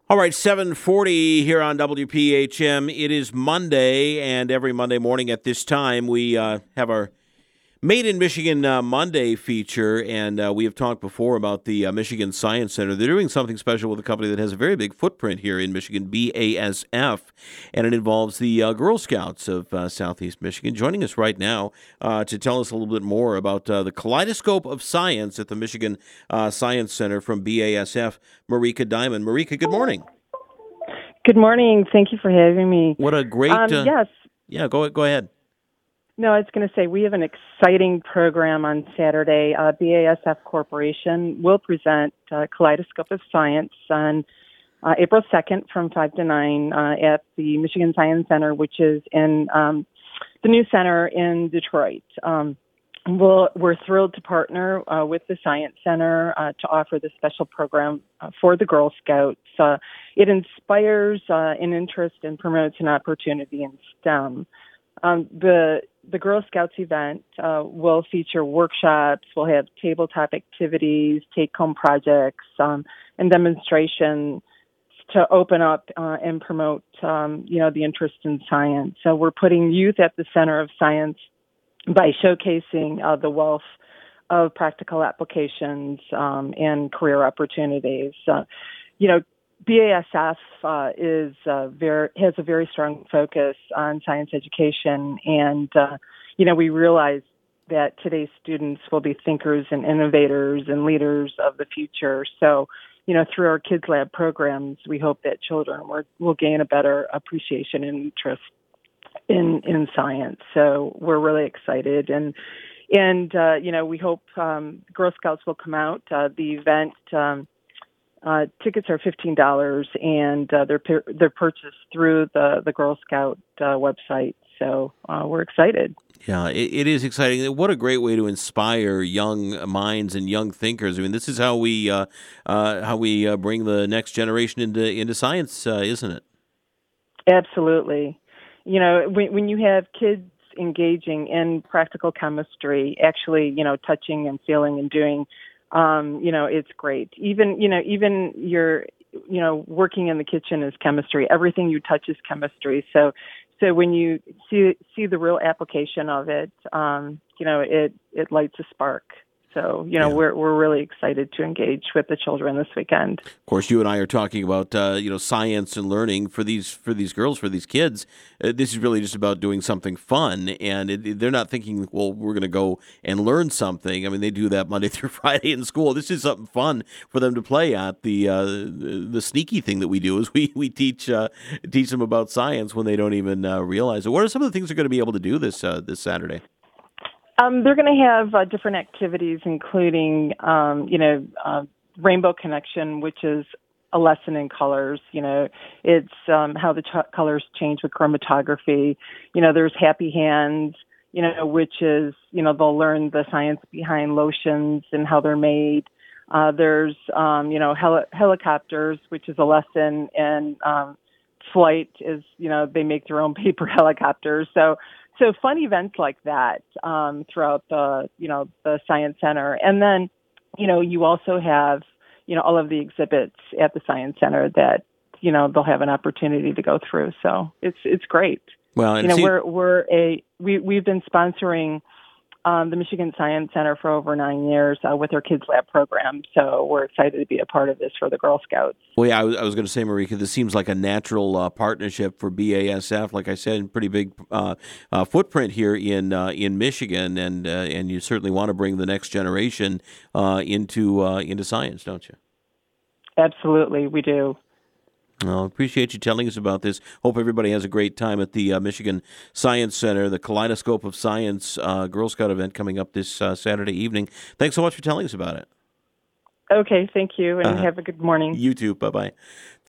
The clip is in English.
All right, 7:40 here on WPHM. It is Monday, and every Monday morning at this time, we have our Made in Michigan Monday feature, and we have talked before about the Michigan Science Center. They're doing something special with a company that has a very big footprint here in Michigan, BASF, and it involves the Girl Scouts of Southeast Michigan. Joining us right now to tell us a little bit more about the kaleidoscope of science at the Michigan Science Center from BASF, Marika Diamond. Marika, good morning. Good morning. Thank you for having me. What a great... Yes. Yeah, go ahead. No, I was going to say we have an exciting program on Saturday. BASF Corporation will present Kaleidoscope of Science on April 2nd from 5 to 9 at the Michigan Science Center, which is in the new center in Detroit. We're thrilled to partner with the Science Center to offer this special program for the Girl Scouts. It inspires an interest and promotes an opportunity in STEM. The Girl Scouts event will feature workshops. We'll have tabletop activities, take-home projects, and demonstrations to open up and promote, the interest in science. So we're putting youth at the center of science by showcasing the wealth of practical applications and career opportunities. BASF has a very strong focus on science education, and we realize that today's students will be thinkers and innovators and leaders of the future. So, through our Kids Lab programs, we hope that children will gain a better appreciation and interest in science. So we're really excited, and we hope Girl Scouts will come out. The event. Tickets are $15, and they're purchased through the Girl Scout website. So we're excited. Yeah, it is exciting. What a great way to inspire young minds and young thinkers. I mean, this is how we bring the next generation into science, isn't it? Absolutely. When you have kids engaging in practical chemistry, actually, touching and feeling and doing. It's great. Even your, working in the kitchen is chemistry. Everything you touch is chemistry. So when you see the real application of it, it lights a spark. So, we're really excited to engage with the children this weekend. Of course, you and I are talking about, science and learning for these girls, for these kids. This is really just about doing something fun, and they're not thinking, well, we're going to go and learn something. I mean, they do that Monday through Friday in school. This is something fun for them to play at. The sneaky thing that we do is we teach them about science when they don't even realize it. What are some of the things they're going to be able to do this Saturday? They're going to have different activities, including, Rainbow Connection, which is a lesson in colors. It's how the colors change with chromatography. There's Happy Hands, which is, they'll learn the science behind lotions and how they're made. There's, helicopters, which is a lesson in flight is, they make their own paper helicopters. So fun events like that throughout the Science Center. And then, you also have, all of the exhibits at the Science Center that, they'll have an opportunity to go through. So it's great. Well, and we've been sponsoring the Michigan Science Center for over 9 years with our Kids Lab program. So we're excited to be a part of this for the Girl Scouts. Well, yeah, I was going to say, Marika, this seems like a natural partnership for BASF. Like I said, pretty big footprint here in Michigan, and you certainly want to bring the next generation into science, don't you? Absolutely, we do. Well, appreciate you telling us about this. Hope everybody has a great time at the Michigan Science Center, the Kaleidoscope of Science Girl Scout event coming up this Saturday evening. Thanks so much for telling us about it. Okay, thank you, and have a good morning. You too. Bye-bye.